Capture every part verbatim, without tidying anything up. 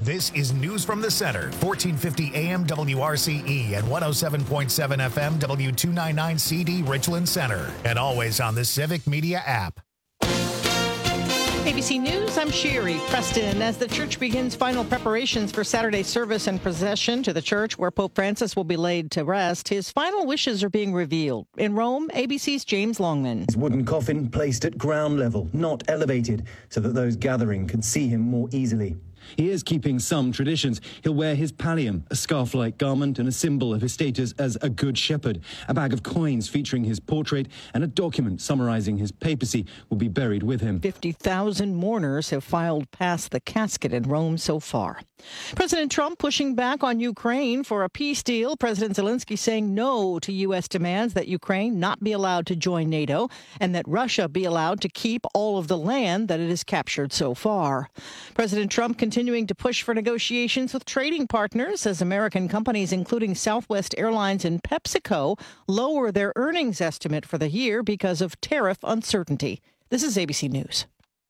This is News from the Center, fourteen fifty A M W R C E and one oh seven point seven F M W two ninety-nine C D Richland Center. And always on the Civic Media app. A B C News, I'm Sherry Preston. As the church begins final preparations for Saturday service and procession to the church where Pope Francis will be laid to rest, his final wishes are being revealed. In Rome, A B C's James Longman. His wooden coffin placed at ground level, not elevated, so that those gathering could see him more easily. He is keeping some traditions. He'll wear his pallium, a scarf-like garment and a symbol of his status as a good shepherd. A bag of coins featuring his portrait and a document summarizing his papacy will be buried with him. fifty thousand mourners have filed past the casket in Rome so far. President Trump pushing back on Ukraine for a peace deal. President Zelensky saying no to U S demands that Ukraine not be allowed to join NATO and that Russia be allowed to keep all of the land that it has captured so far. President Trump continuing to push for negotiations with trading partners as American companies, including Southwest Airlines and PepsiCo, lower their earnings estimate for the year because of tariff uncertainty. This is A B C News.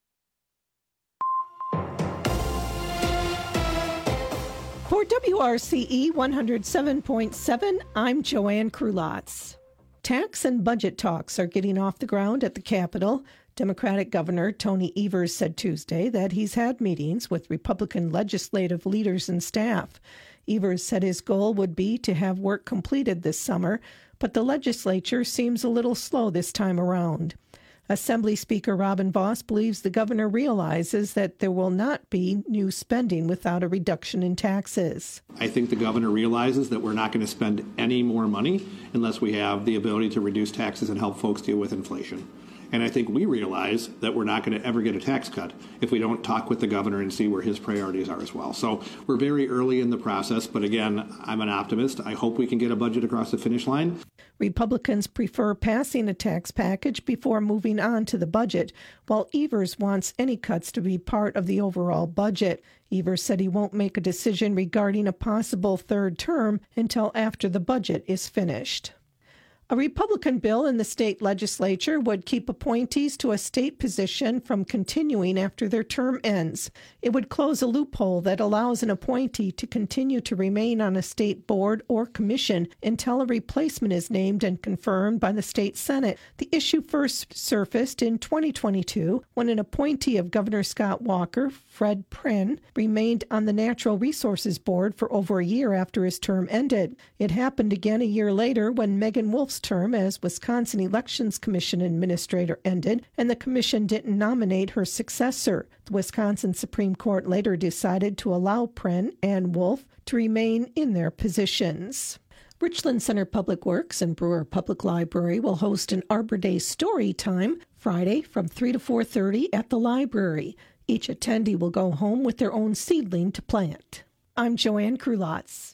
For W R C E one oh seven point seven, I'm Joanne Krulotz. Tax and budget talks are getting off the ground at the Capitol. Democratic Governor Tony Evers said Tuesday that he's had meetings with Republican legislative leaders and staff. Evers said his goal would be to have work completed this summer, but the legislature seems a little slow this time around. Assembly Speaker Robin Vos believes the governor realizes that there will not be new spending without a reduction in taxes. I think the governor realizes that we're not going to spend any more money unless we have the ability to reduce taxes and help folks deal with inflation. And I think we realize that we're not going to ever get a tax cut if we don't talk with the governor and see where his priorities are as well. So we're very early in the process, but again, I'm an optimist. I hope we can get a budget across the finish line. Republicans prefer passing a tax package before moving on to the budget, while Evers wants any cuts to be part of the overall budget. Evers said he won't make a decision regarding a possible third term until after the budget is finished. A Republican bill in the state legislature would keep appointees to a state position from continuing after their term ends. It would close a loophole that allows an appointee to continue to remain on a state board or commission until a replacement is named and confirmed by the state Senate. The issue first surfaced in twenty twenty-two when an appointee of Governor Scott Walker, Fred Pren, remained on the Natural Resources Board for over a year after his term ended. It happened again a year later when Megan Wolf's term as Wisconsin Elections Commission Administrator ended, and the commission didn't nominate her successor. The Wisconsin Supreme Court later decided to allow Pren and Wolf to remain in their positions. Richland Center Public Works and Brewer Public Library will host an Arbor Day story time Friday from three to four thirty at the library. Each attendee will go home with their own seedling to plant. I'm Joanne Krulotz.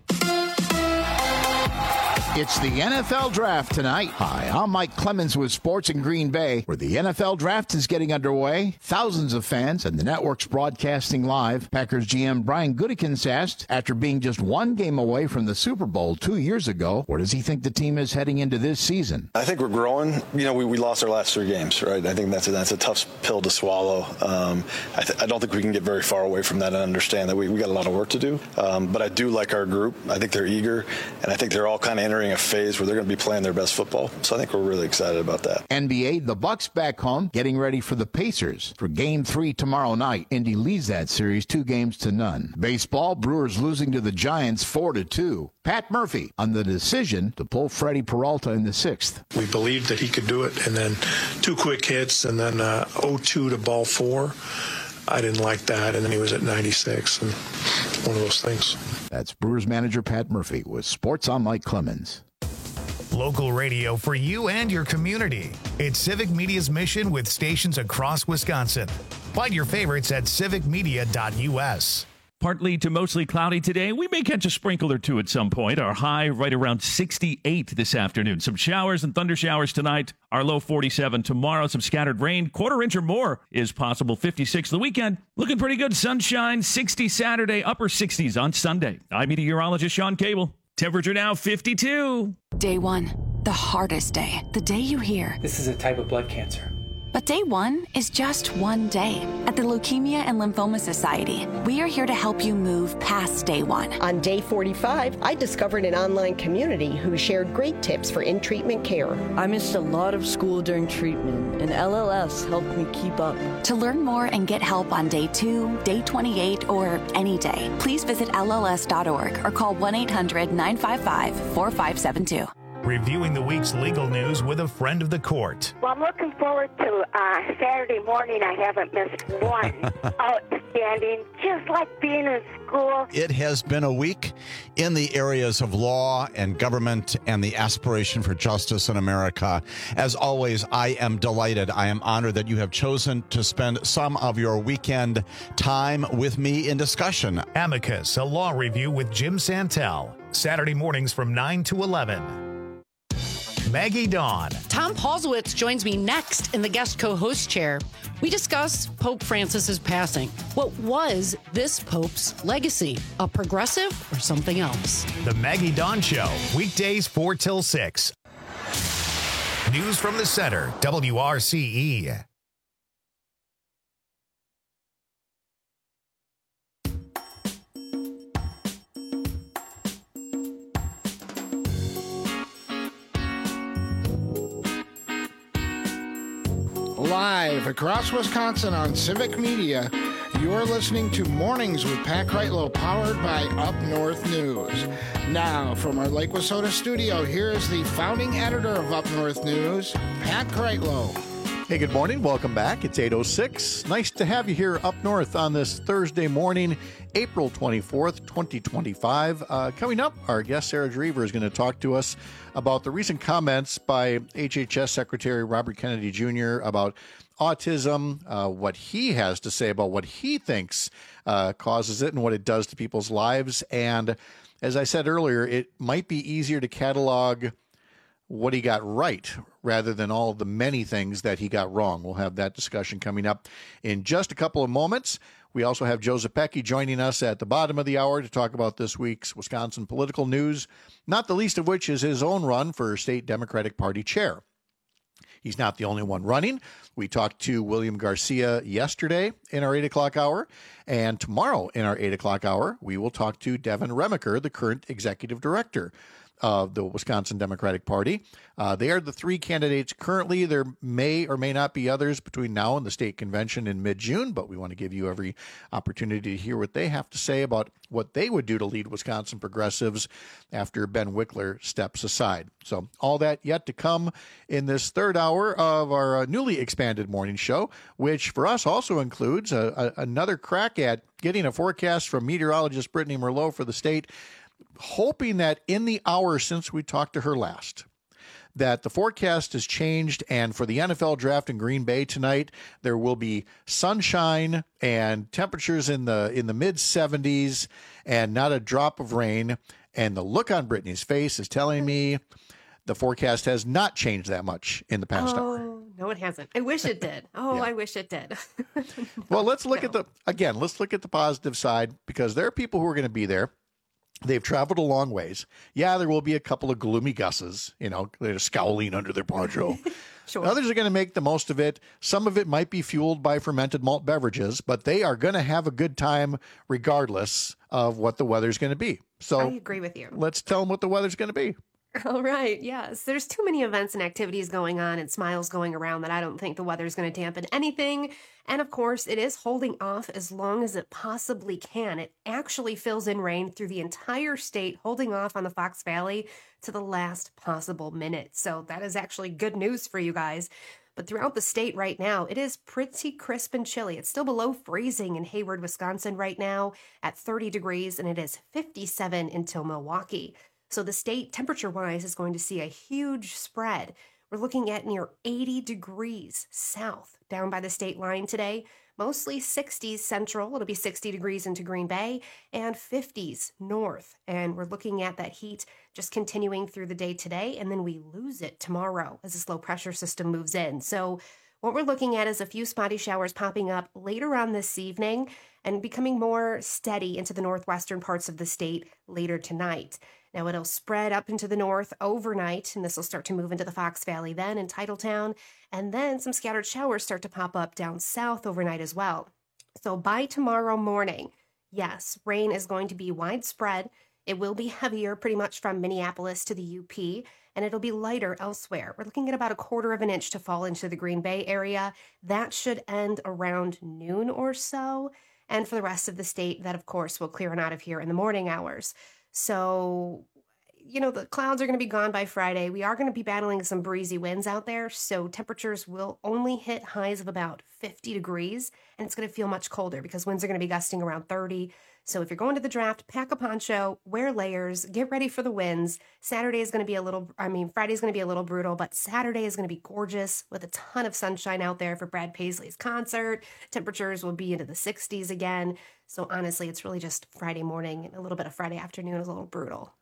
It's the N F L Draft tonight. Hi, I'm Mike Clemens with Sports in Green Bay, where the N F L Draft is getting underway. Thousands of fans and the network's broadcasting live. Packers G M Brian Gutekunst asked, after being just one game away from the Super Bowl two years ago, where does he think the team is heading into this season? I think we're growing. You know, we, we lost our last three games, right? I think that's a, that's a tough pill to swallow. Um, I, th- I don't think we can get very far away from that and understand that we, we got a lot of work to do. Um, but I do like our group. I think they're eager, and I think they're all kind of entering a phase where they're going to be playing their best football. So I think we're really excited about that. N B A, the Bucks back home, getting ready for the Pacers for Game three tomorrow night. Indy leads that series two games to none. Baseball, Brewers losing to the Giants four to two. Pat Murphy on the decision to pull Freddie Peralta in the sixth. We believed that he could do it, and then two quick hits, and then uh, oh two to ball four. I didn't like that, and then he was at ninety-six, and one of those things. That's Brewers manager Pat Murphy with Sports on Mike Clemens. Local radio for you and your community. It's Civic Media's mission with stations across Wisconsin. Find your favorites at civic media dot u s. Partly to mostly cloudy today. We may catch a sprinkle or two at some point. Our high right around sixty-eight this afternoon. Some showers and thunder showers tonight. Our low forty-seven tomorrow. Some scattered rain. Quarter inch or more is possible. fifty-six the weekend. Looking pretty good. Sunshine. sixty Saturday. Upper sixties on Sunday. I'm meteorologist Sean Cable. Temperature now fifty-two. Day one. The hardest day. The day you hear. This is a type of blood cancer. But day one is just one day. At the Leukemia and Lymphoma Society, we are here to help you move past day one. On day forty-five, I discovered an online community who shared great tips for in-treatment care. I missed a lot of school during treatment, and L L S helped me keep up. To learn more and get help on day two, day twenty-eight, or any day, please visit L L S dot org or call one eight hundred nine five five four five seven two. Reviewing the week's legal news with a friend of the court. Well, I'm looking forward to uh, Saturday morning. I haven't missed one. Outstanding, just like being in school. It has been a week in the areas of law and government and the aspiration for justice in America. As always, I am delighted. I am honored that you have chosen to spend some of your weekend time with me in discussion. Amicus, a law review with Jim Santel. Saturday mornings from nine to eleven. Maggie Dawn. Tom Paulsowitz joins me next in the guest co-host chair. We discuss Pope Francis's passing. What was this Pope's legacy? A progressive or something else? The Maggie Dawn Show, weekdays four till six. News from the center, W R C E. Live across Wisconsin on Civic Media, you're listening to Mornings with Pat Kreitlow, powered by Up North News. Now, from our Lake Wissota studio, here is the founding editor of Up North News, Pat Kreitlow. Hey, good morning. Welcome back. It's eight oh six. Nice to have you here up north on this Thursday morning, April twenty-fourth, twenty twenty-five. Uh, coming up, our guest Sarah Drever is going to talk to us about the recent comments by H H S Secretary Robert Kennedy Junior about autism, uh, what he has to say about what he thinks uh, causes it and what it does to people's lives. And as I said earlier, it might be easier to catalog what he got right rather than all the many things that he got wrong. We'll have that discussion coming up in just a couple of moments. We also have Joe Zepecki joining us at the bottom of the hour to talk about this week's Wisconsin political news, not the least of which is his own run for state Democratic Party chair. He's not the only one running. We talked to William Garcia yesterday in our eight o'clock hour, and tomorrow in our eight o'clock hour, we will talk to Devin Remaker, the current executive director of the Wisconsin Democratic Party. Uh, they are the three candidates currently. There may or may not be others between now and the state convention in mid-June, but we want to give you every opportunity to hear what they have to say about what they would do to lead Wisconsin progressives after Ben Wickler steps aside. So all that yet to come in this third hour of our uh, newly expanded morning show, which for us also includes a, a, another crack at getting a forecast from meteorologist Brittany Merlot for the state, hoping that in the hour since we talked to her last, that the forecast has changed, and for the N F L draft in Green Bay tonight, there will be sunshine and temperatures in the in the mid seventies and not a drop of rain. And the look on Brittany's face is telling me the forecast has not changed that much in the past oh, hour. No, it hasn't. I wish it did. Oh, Yeah. I wish it did. Well, let's look no. at the, again, let's look at the positive side, because there are people who are going to be there. They've traveled a long ways. Yeah, there will be a couple of gloomy gusses, you know, they're scowling under their poncho. Sure. Others are going to make the most of it. Some of it might be fueled by fermented malt beverages, but they are going to have a good time regardless of what the weather's going to be. So I agree with you. Let's tell them what the weather's going to be. All right. Yes. There's too many events and activities going on and smiles going around that I don't think the weather's going to dampen anything. And of course, it is holding off as long as it possibly can. It actually fills in rain through the entire state, holding off on the Fox Valley to the last possible minute. So that is actually good news for you guys. But throughout the state right now, it is pretty crisp and chilly. It's still below freezing in Hayward, Wisconsin right now at thirty degrees, and it is fifty-seven until Milwaukee. So the state, temperature-wise, is going to see a huge spread. We're looking at near eighty degrees south down by the state line today. Mostly sixties central. It'll be sixty degrees into Green Bay and fifties north. And we're looking at that heat just continuing through the day today, and then we lose it tomorrow as this low pressure system moves in. So what we're looking at is a few spotty showers popping up later on this evening, and becoming more steady into the northwestern parts of the state later tonight. Now, it'll spread up into the north overnight, and this will start to move into the Fox Valley then in Titletown, and then some scattered showers start to pop up down south overnight as well. So by tomorrow morning, yes, rain is going to be widespread. It will be heavier pretty much from Minneapolis to the U P, and it'll be lighter elsewhere. We're looking at about a quarter of an inch to fall into the Green Bay area. That should end around noon or so. And for the rest of the state, that, of course, will clear on out of here in the morning hours. So, you know, the clouds are going to be gone by Friday. We are going to be battling some breezy winds out there, so temperatures will only hit highs of about fifty degrees, and it's going to feel much colder because winds are going to be gusting around thirty. So if you're going to the draft, pack a poncho, wear layers, get ready for the winds. Saturday is going to be a little, I mean, Friday is going to be a little brutal, but Saturday is going to be gorgeous with a ton of sunshine out there for Brad Paisley's concert. Temperatures will be into the sixties again. So honestly, it's really just Friday morning, and a little bit of Friday afternoon is a little brutal.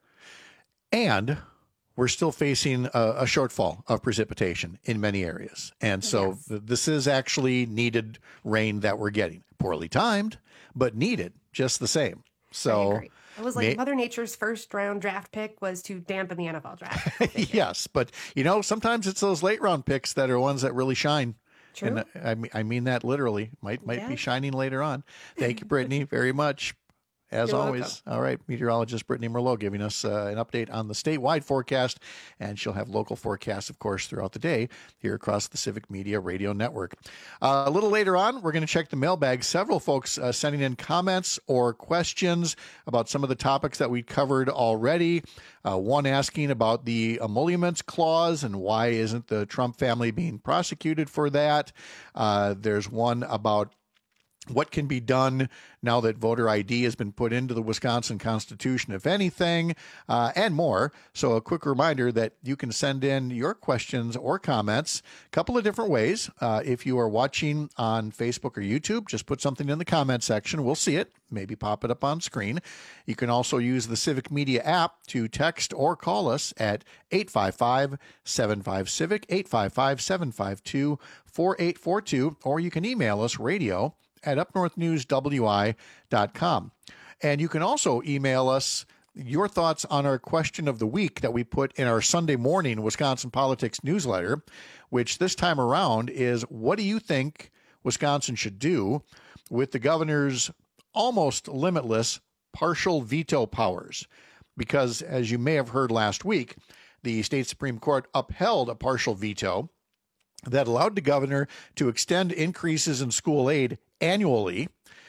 And we're still facing a, a shortfall of precipitation in many areas. And so yes. th- this is actually needed rain that we're getting. Poorly timed, but needed just the same. So it was like may- Mother Nature's first round draft pick was to dampen the N F L draft. Yes, but you know, sometimes it's those late round picks that are ones that really shine. True. And I mean, I mean that literally. Might might yeah. be shining later on. Thank you, Brittany, very much. As You're always. Welcome. All right. Meteorologist Brittany Merlot giving us uh, an update on the statewide forecast, and she'll have local forecasts, of course, throughout the day here across the Civic Media Radio Network. Uh, a little later on, we're going to check the mailbag. Several folks uh, sending in comments or questions about some of the topics that we covered already. Uh, one asking about the emoluments clause and why isn't the Trump family being prosecuted for that. Uh, there's one about what can be done now that voter I D has been put into the Wisconsin Constitution, if anything, uh, and more. So a quick reminder that you can send in your questions or comments a couple of different ways. Uh, if you are watching on Facebook or YouTube, just put something in the comment section. We'll see it. Maybe pop it up on screen. You can also use the Civic Media app to text or call us at eight five five, seven five, CIVIC, eight five five, seven five two, four eight four two, or you can email us radio at up north news w i dot com. And you can also email us your thoughts on our question of the week that we put in our Sunday morning Wisconsin Politics newsletter, which this time around is, what do you think Wisconsin should do with the governor's almost limitless partial veto powers? Because as you may have heard last week, the state Supreme Court upheld a partial veto that allowed the governor to extend increases in school aid annually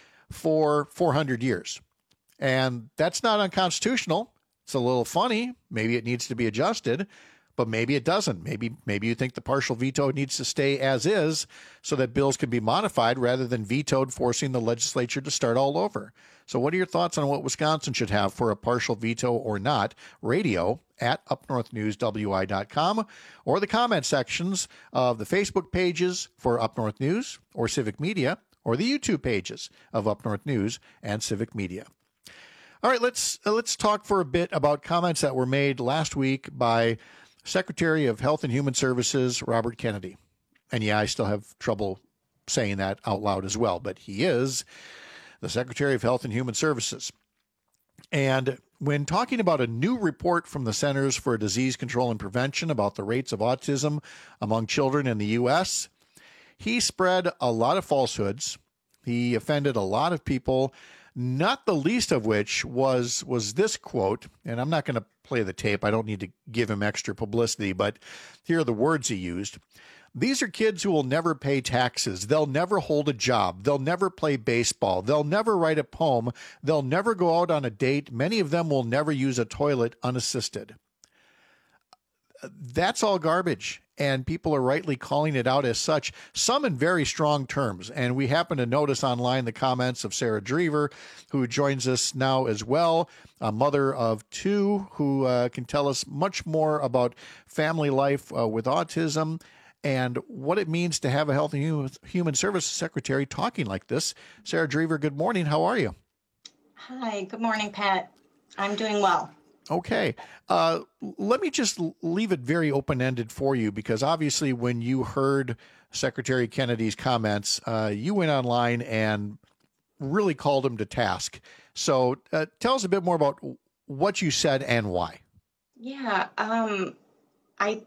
for four hundred years. And that's not unconstitutional. It's a little funny. Maybe it needs to be adjusted, but maybe it doesn't. Maybe maybe you think the partial veto needs to stay as is so that bills can be modified rather than vetoed, forcing the legislature to start all over. So what are your thoughts on what Wisconsin should have for a partial veto or not? Radio at up north news w i dot com, or the comment sections of the Facebook pages for Up North News or Civic Media, or the YouTube pages of Up North News and Civic Media. All right, let's uh, let's talk for a bit about comments that were made last week by Secretary of Health and Human Services, Robert Kennedy. And yeah, I still have trouble saying that out loud as well, but he is the Secretary of Health and Human Services. And when talking about a new report from the Centers for Disease Control and Prevention about the rates of autism among children in the U S, he spread a lot of falsehoods. He offended a lot of people, not the least of which was was this quote, and I'm not going to play the tape. I don't need to give him extra publicity, but here are the words he used. These are kids who will never pay taxes. They'll never hold a job. They'll never play baseball. They'll never write a poem. They'll never go out on a date. Many of them will never use a toilet unassisted. That's all garbage, and people are rightly calling it out as such, some in very strong terms. And we happen to notice online the comments of Sarah Drever, who joins us now as well, a mother of two who uh, can tell us much more about family life uh, with autism and what it means to have a Health and Human Services Secretary talking like this. Sarah Drever, good morning. How are you? Hi, good morning, Pat. I'm doing well. Okay. Uh, let me just leave it very open-ended for you, because obviously when you heard Secretary Kennedy's comments, uh, you went online and really called him to task. So uh, tell us a bit more about what you said and why. Yeah, um, I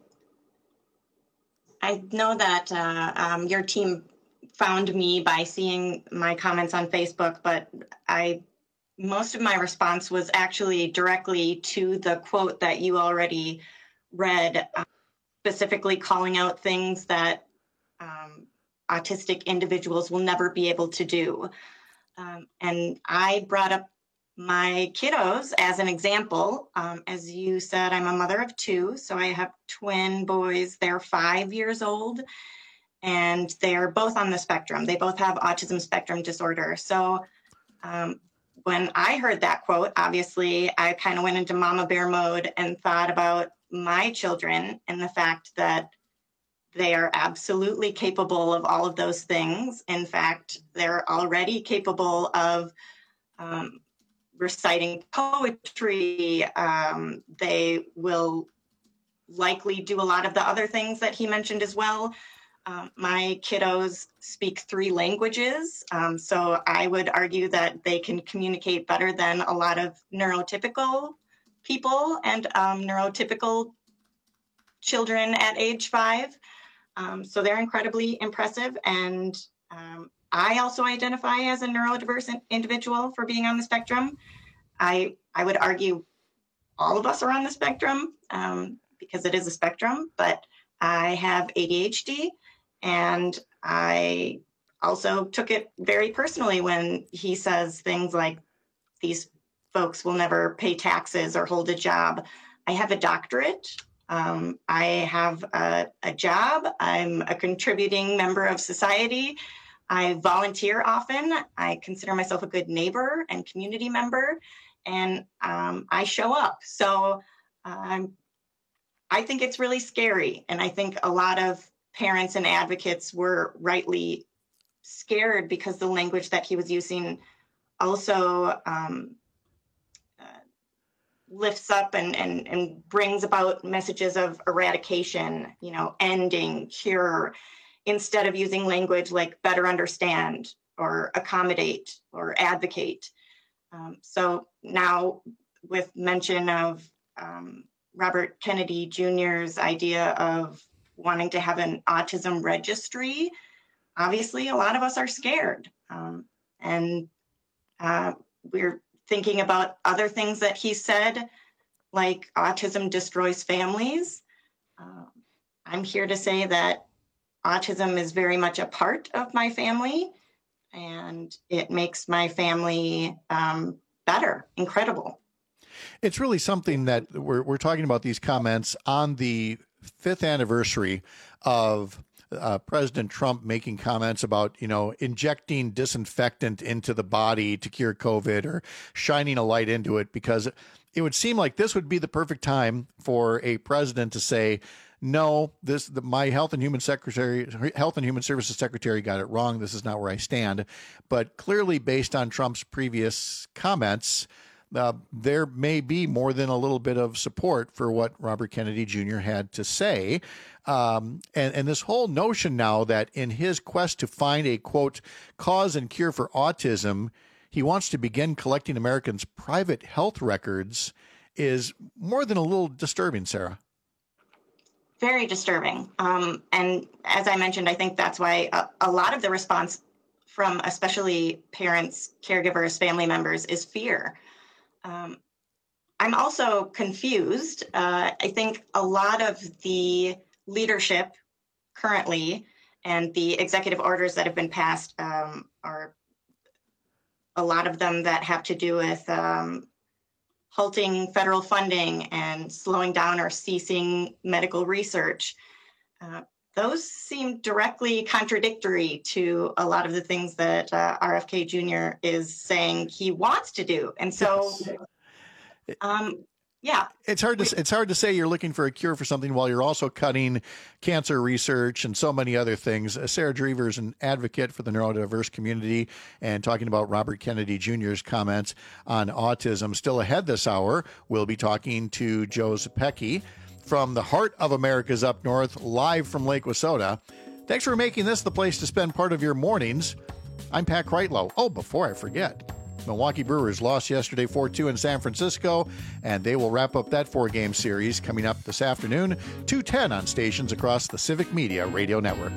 I know that uh, um, your team found me by seeing my comments on Facebook, but I most of my response was actually directly to the quote that you already read, uh, specifically calling out things that um, autistic individuals will never be able to do. Um, and I brought up my kiddos as an example. Um, as you said, I'm a mother of two, so I have twin boys. They're five years old, and they're both on the spectrum. They both have autism spectrum disorder. So um, when I heard that quote, obviously, I kind of went into mama bear mode and thought about my children and the fact that they are absolutely capable of all of those things. In fact, they're already capable of um, reciting poetry. Um, they will likely do a lot of the other things that he mentioned as well. Um, my kiddos speak three languages, um, so I would argue that they can communicate better than a lot of neurotypical people and um, neurotypical children at age five. Um, so they're incredibly impressive. And um, I also identify as a neurodiverse individual for being on the spectrum. I I would argue all of us are on the spectrum um, because it is a spectrum, but I have A D H D, and I also took it very personally when he says things like, these folks will never pay taxes or hold a job. I have a doctorate. Um, I have a, a job. I'm a contributing member of society. I volunteer often. I consider myself a good neighbor and community member, and um, I show up. So um, I think it's really scary. And I think a lot of parents and advocates were rightly scared because the language that he was using also um, lifts up and, and, and brings about messages of eradication, you know, ending, cure, instead of using language like better understand or accommodate or advocate. Um, so now with mention of um, Robert Kennedy Junior's idea of wanting to have an autism registry, obviously a lot of us are scared. Um, and uh, we're thinking about other things that he said, like autism destroys families. Uh, I'm here to say that autism is very much a part of my family, and it makes my family um, better, incredible. It's really something that we're, we're talking about these comments on the fifth anniversary of Uh, President Trump making comments about, you know, injecting disinfectant into the body to cure COVID or shining a light into it, because it would seem like this would be the perfect time for a president to say, no, this the, my health and human secretary, health and human services secretary got it wrong. This is not where I stand. But clearly, based on Trump's previous comments, Uh, there may be more than a little bit of support for what Robert Kennedy Junior had to say. Um, and, and this whole notion now that in his quest to find a, quote, cause and cure for autism, he wants to begin collecting Americans' private health records is more than a little disturbing, Sarah. Very disturbing. Um, and as I mentioned, I think that's why a, a lot of the response from especially parents, caregivers, family members is fear. Um, I'm also confused. Uh, I think a lot of the leadership currently and the executive orders that have been passed um, are a lot of them that have to do with um, halting federal funding and slowing down or ceasing medical research. Uh, those seem directly contradictory to a lot of the things that uh, R F K Junior is saying he wants to do. And so, um, yeah. It's hard to it's hard to say you're looking for a cure for something while you're also cutting cancer research and so many other things. Uh, Sarah Drever is an advocate for the neurodiverse community and talking about Robert Kennedy Junior's comments on autism. Still ahead this hour, we'll be talking to Joe Zepecki from the heart of America's Up North, live from Lake Wissota. Thanks for making this the place to spend part of your mornings. I'm Pat Kreitlow. Oh, before I forget, Milwaukee Brewers lost yesterday four two in San Francisco, and they will wrap up that four-game series coming up this afternoon, two ten on stations across the Civic Media Radio Network.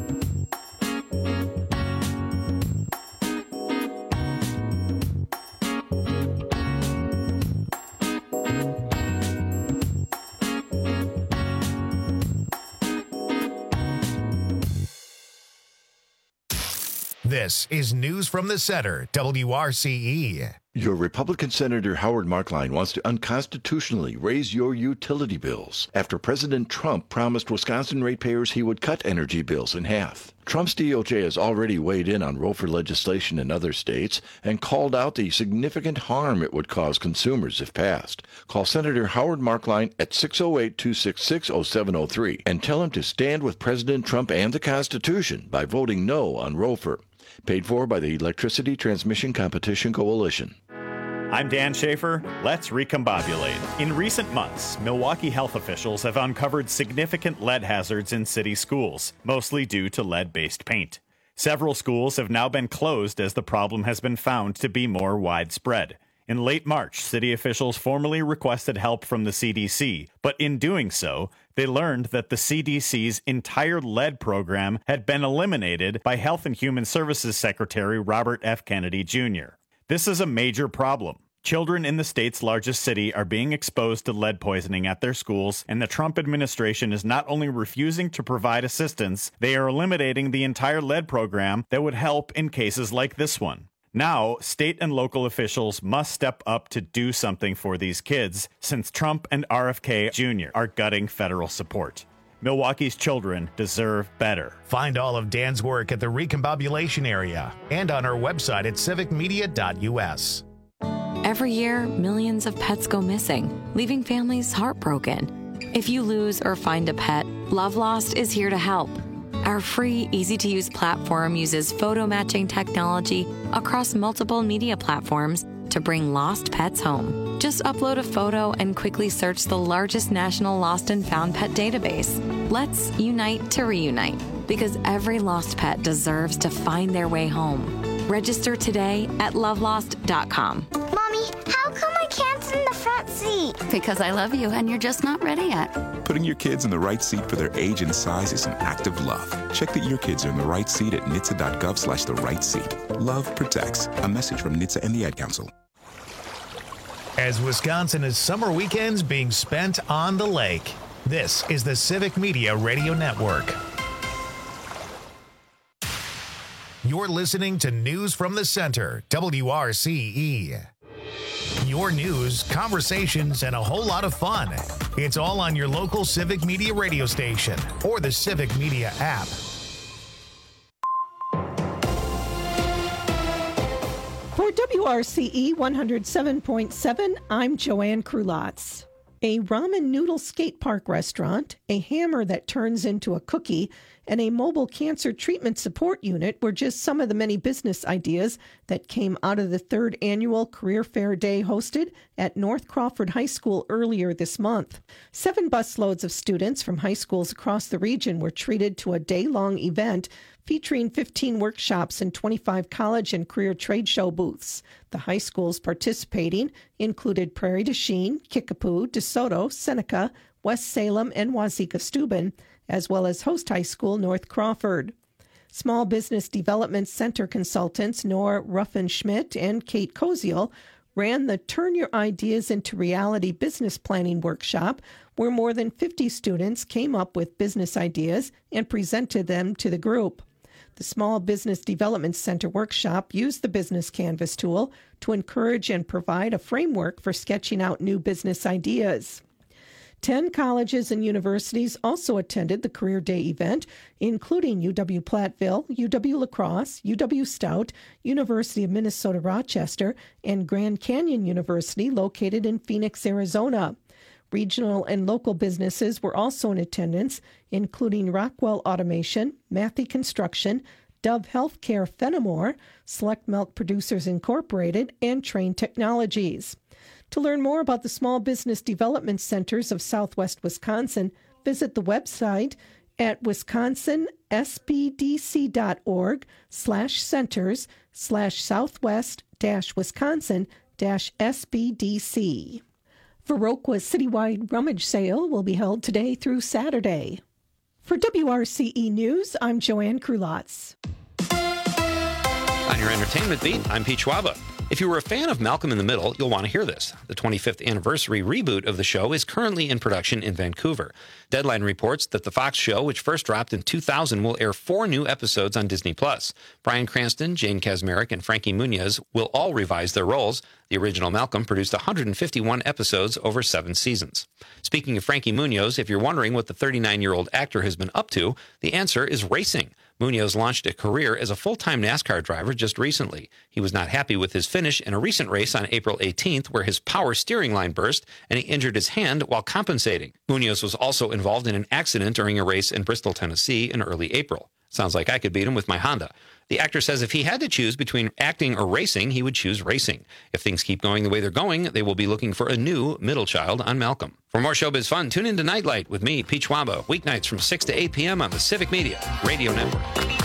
This is News from the Center, W R C E. Your Republican Senator Howard Marklein wants to unconstitutionally raise your utility bills after President Trump promised Wisconsin ratepayers he would cut energy bills in half. Trump's D O J has already weighed in on ROFR legislation in other states and called out the significant harm it would cause consumers if passed. Call Senator Howard Marklein at six oh eight, two six six, oh seven oh three and tell him to stand with President Trump and the Constitution by voting no on ROFR. Paid for by the Electricity Transmission Competition Coalition. I'm Dan Schaefer. Let's recombobulate. In recent months, Milwaukee health officials have uncovered significant lead hazards in city schools, mostly due to lead-based paint. Several schools have now been closed as the problem has been found to be more widespread. In late March, city officials formally requested help from the C D C, but in doing so, they learned that the C D C's entire lead program had been eliminated by Health and Human Services Secretary Robert F. Kennedy Junior This is a major problem. Children in the state's largest city are being exposed to lead poisoning at their schools, and the Trump administration is not only refusing to provide assistance, they are eliminating the entire lead program that would help in cases like this one. Now, state and local officials must step up to do something for these kids, since Trump and R F K Junior are gutting federal support. Milwaukee's children deserve better. Find all of Dan's work at the Recombobulation area and on our website at civic media dot U S. Every year, millions of pets go missing, leaving families heartbroken. If you lose or find a pet, Love Lost is here to help. Our free, easy-to-use platform uses photo matching technology across multiple media platforms to bring lost pets home. Just upload a photo and quickly search the largest national lost and found pet database. Let's unite to reunite, because every lost pet deserves to find their way home. Register today at love lost dot com. Mommy, how come my cat's in the front seat? Because I love you and you're just not ready yet. Putting your kids in the right seat for their age and size is an act of love. Check that your kids are in the right seat at N H T S A dot gov slash the right seat. Love protects. A message from N H T S A and the Ad Council. As Wisconsin is summer weekends being spent on the lake, this is the Civic Media Radio Network. You're listening to News from the Center, W R C E. Your news, conversations, and a whole lot of fun. It's all on your local Civic Media radio station or the Civic Media app. For W R C E one oh seven point seven, I'm Joanne Krulotz. A ramen noodle skate park restaurant, a hammer that turns into a cookie, and a mobile cancer treatment support unit were just some of the many business ideas that came out of the third annual Career Fair Day hosted at North Crawford High School earlier this month. Seven busloads of students from high schools across the region were treated to a day-long event featuring fifteen workshops and twenty-five college and career trade show booths. The high schools participating included Prairie du Chien, Kickapoo, DeSoto, Seneca, West Salem, and Wazeeka-Steuben, as well as host high school North Crawford. Small Business Development Center consultants Nora Ruffin-Schmidt and Kate Koziel ran the Turn Your Ideas into Reality business planning workshop, where more than fifty students came up with business ideas and presented them to the group. The Small Business Development Center workshop used the Business Canvas tool to encourage and provide a framework for sketching out new business ideas. Ten colleges and universities also attended the Career Day event, including U W-Platteville, U W-La Crosse, U W-Stout, University of Minnesota Rochester, and Grand Canyon University located in Phoenix, Arizona. Regional and local businesses were also in attendance, including Rockwell Automation, Matthey Construction, Dove Healthcare Fenimore, Select Milk Producers Incorporated, and Train Technologies. To learn more about the Small Business Development Centers of Southwest Wisconsin, visit the website at wisconsinsbdc.org slash centers slash southwest dash Wisconsin dash SBDC. Viroqua's citywide rummage sale will be held today through Saturday. For W R C E News, I'm Joanne Krulotz. On your entertainment beat, I'm Pete Schwaba. If you were a fan of Malcolm in the Middle, you'll want to hear this. The twenty-fifth anniversary reboot of the show is currently in production in Vancouver. Deadline reports that the Fox show, which first dropped in two thousand, will air four new episodes on Disney Plus. Bryan Cranston, Jane Kaczmarek, and Frankie Muniz will all revise their roles. The original Malcolm produced one hundred fifty-one episodes over seven seasons. Speaking of Frankie Muniz, if you're wondering what the thirty-nine-year-old actor has been up to, the answer is racing. Munoz launched a career as a full-time NASCAR driver just recently. He was not happy with his finish in a recent race on April eighteenth where his power steering line burst and he injured his hand while compensating. Munoz was also involved in an accident during a race in Bristol, Tennessee in early April. Sounds like I could beat him with my Honda. The actor says if he had to choose between acting or racing, he would choose racing. If things keep going the way they're going, they will be looking for a new middle child on Malcolm. For more showbiz fun, tune into Nightlight with me, Pete Schwaba, weeknights from six to eight p.m. on the Civic Media Radio Network.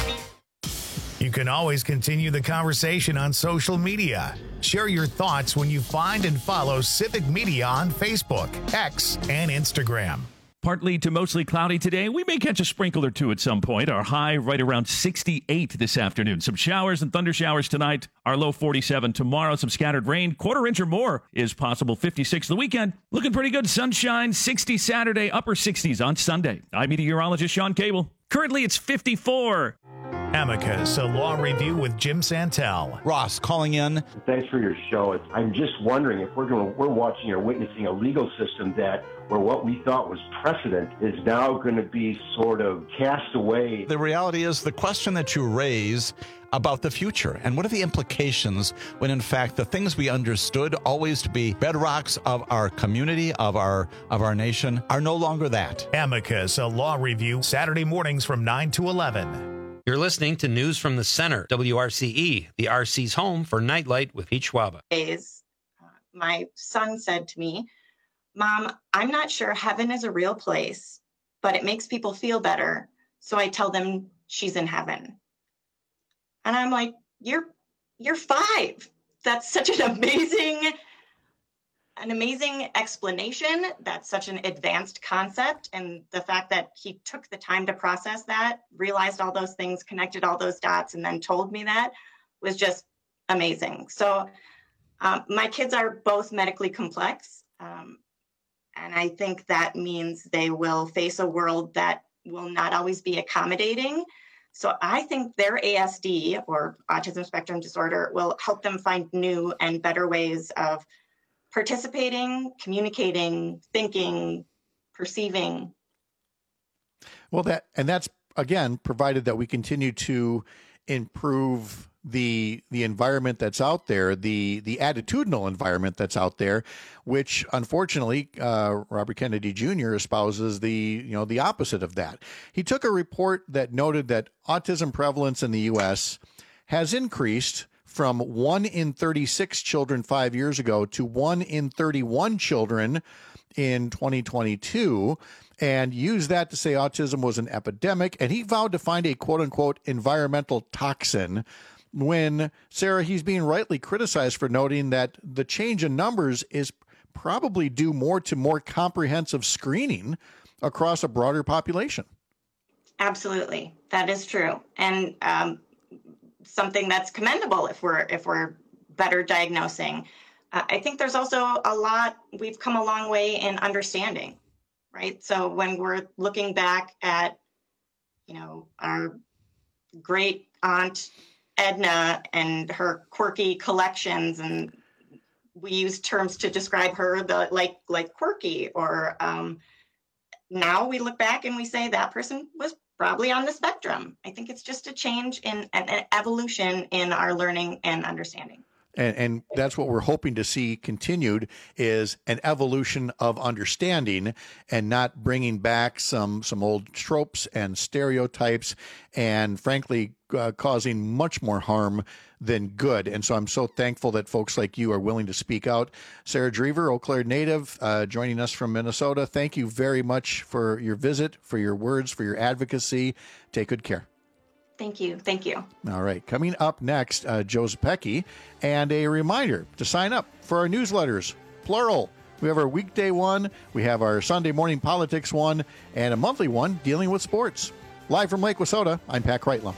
You can always continue the conversation on social media. Share your thoughts when you find and follow Civic Media on Facebook, X, and Instagram. Partly to mostly cloudy today. We may catch a sprinkle or two at some point. Our high right around sixty-eight this afternoon. Some showers and thunder showers tonight. Our low forty-seven tomorrow. Some scattered rain. Quarter inch or more is possible. fifty-six the weekend. Looking pretty good. Sunshine. sixty Saturday. Upper sixties on Sunday. I'm meteorologist Sean Cable. Currently it's fifty-four. Amicus, a law review with Jim Santel. Ross calling in. Thanks for your show. I'm just wondering if we're going to, we're watching or witnessing a legal system that where what we thought was precedent is now going to be sort of cast away. The reality is the question that you raise about the future and what are the implications when in fact the things we understood always to be bedrocks of our community, of our of our nation, are no longer that. Amicus, a law review, Saturday mornings from nine to eleven. You're listening to News from the Center, W R C E, the R C's home for Nightlight with Pete Schwaba. Days, uh, my son said to me, Mom, I'm not sure heaven is a real place, but it makes people feel better. So I tell them she's in heaven. And I'm like, you're, you're five. That's such an amazing, an amazing explanation. That's such an advanced concept. And the fact that he took the time to process that, realized all those things, connected all those dots, and then told me that was just amazing. So um, my kids are both medically complex. Um, and I think that means they will face a world that will not always be accommodating. So I think their A S D, or autism spectrum disorder, will help them find new and better ways of participating, communicating, thinking, perceiving. Well, that and that's again provided that we continue to improve the the environment that's out there, the the attitudinal environment that's out there, which unfortunately uh, Robert Kennedy Junior espouses the you know the opposite of that. He took a report that noted that autism prevalence in the U S has increased from one in thirty-six children five years ago to one in thirty-one children in twenty twenty-two, and used that to say autism was an epidemic. And he vowed to find a quote unquote environmental toxin when, Sarah, he's being rightly criticized for noting that the change in numbers is probably due more to more comprehensive screening across a broader population. Absolutely. That is true. And um, something that's commendable if we're if we're better diagnosing. Uh, I think there's also a lot, we've come a long way in understanding, right? So when we're looking back at, you know, our great aunt Edna and her quirky collections, and we use terms to describe her, the like like quirky, or um, now we look back and we say that person was probably on the spectrum. I think it's just a change in an, an evolution in our learning and understanding. And, and that's what we're hoping to see continued is an evolution of understanding and not bringing back some some old tropes and stereotypes and, frankly, uh, causing much more harm than good. And so I'm so thankful that folks like you are willing to speak out. Sarah Drever, Eau Claire native, uh, joining us from Minnesota. Thank you very much for your visit, for your words, for your advocacy. Take good care. Thank you. Thank you. All right. Coming up next, uh, Joe Zepecki, and a reminder to sign up for our newsletters, plural. We have our weekday one, we have our Sunday morning politics one, and a monthly one dealing with sports. Live from Lake Wissota, I'm Pat Kreitler.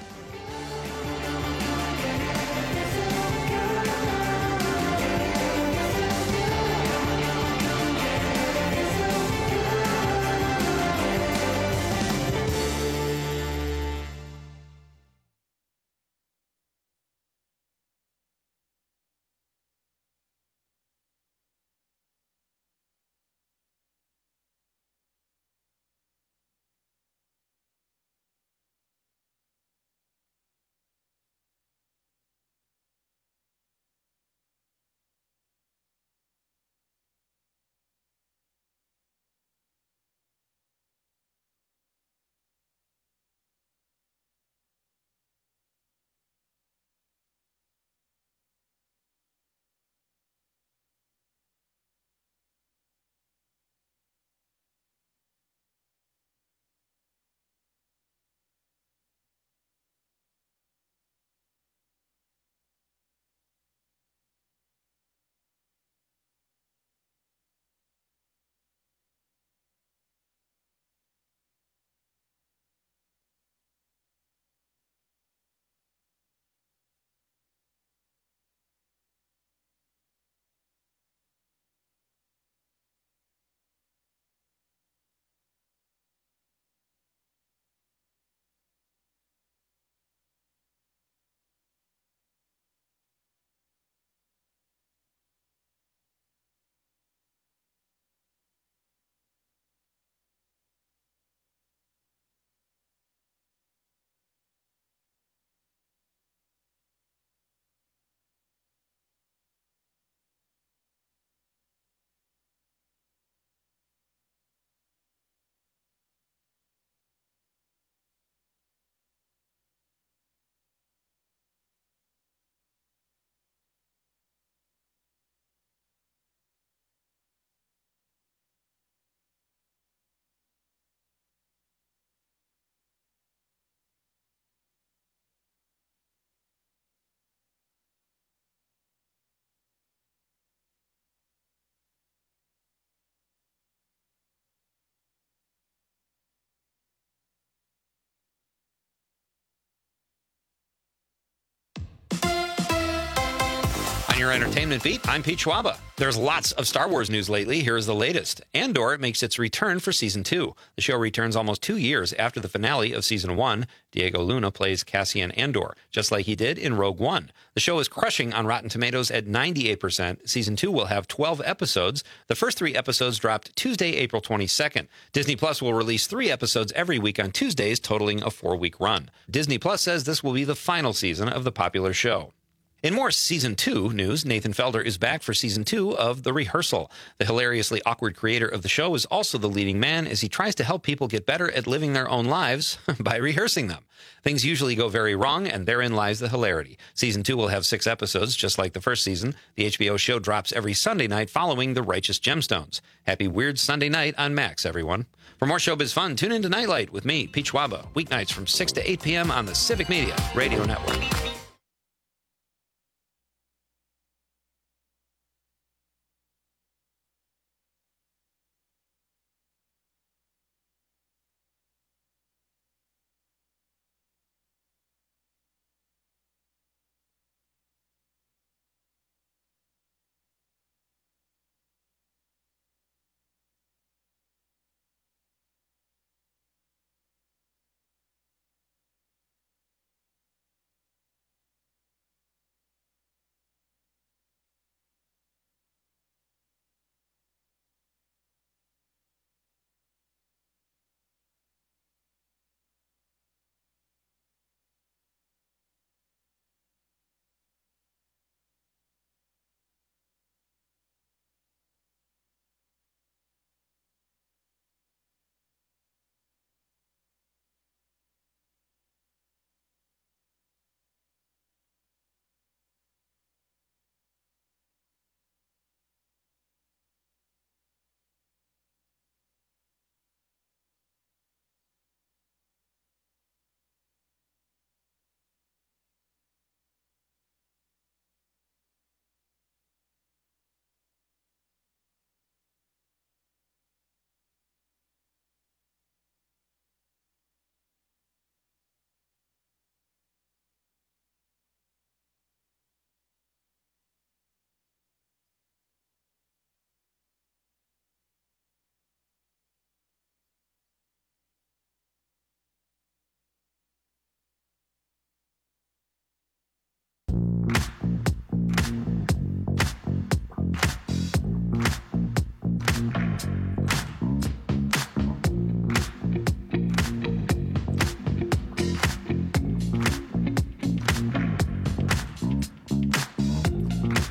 On your entertainment beat, I'm Pete Schwaba. There's lots of Star Wars news lately. Here's the latest. Andor makes its return for season two. The show returns almost two years after the finale of season one. Diego Luna plays Cassian Andor, just like he did in Rogue One. The show is crushing on Rotten Tomatoes at ninety-eight percent. Season two will have twelve episodes. The first three episodes dropped Tuesday, April twenty-second. Disney Plus will release three episodes every week on Tuesdays, totaling a four-week run. Disney Plus says this will be the final season of the popular show. In more Season two news, Nathan Felder is back for Season two of The Rehearsal. The hilariously awkward creator of the show is also the leading man as he tries to help people get better at living their own lives by rehearsing them. Things usually go very wrong, and therein lies the hilarity. Season two will have six episodes, just like the first season. The H B O show drops every Sunday night following The Righteous Gemstones. Happy Weird Sunday night on Max, everyone. For more showbiz fun, tune in to Nightlight with me, Pete Schwaba, weeknights from six to eight p.m. on the Civic Media Radio Network.